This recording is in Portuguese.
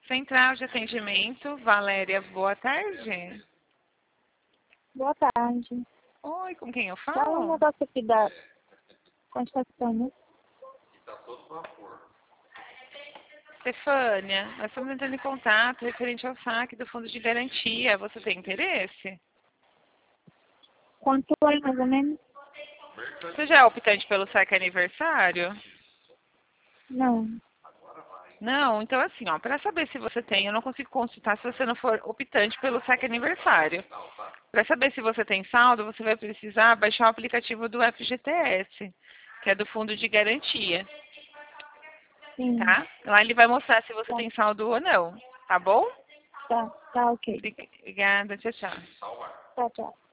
Central de atendimento, Valéria, boa tarde. Boa tarde. Oi, com quem eu Fala um falo? negócio aqui da Constantânia. Stefânia, nós estamos entrando em contato referente ao saque do fundo de garantia. Você tem interesse? Quanto é, mais ou menos? Você já é optante pelo saque aniversário? Não. Não, então assim, ó, para saber se você tem, eu não consigo consultar se você não for optante pelo saque aniversário. Para saber se você tem saldo, você vai precisar baixar o aplicativo do FGTS, que é do Fundo de Garantia, Sim. tá? Lá ele vai mostrar se você Tá, tem saldo ou não, tá bom? tá ok. Obrigada, tchau, tchau. Tchau, tchau.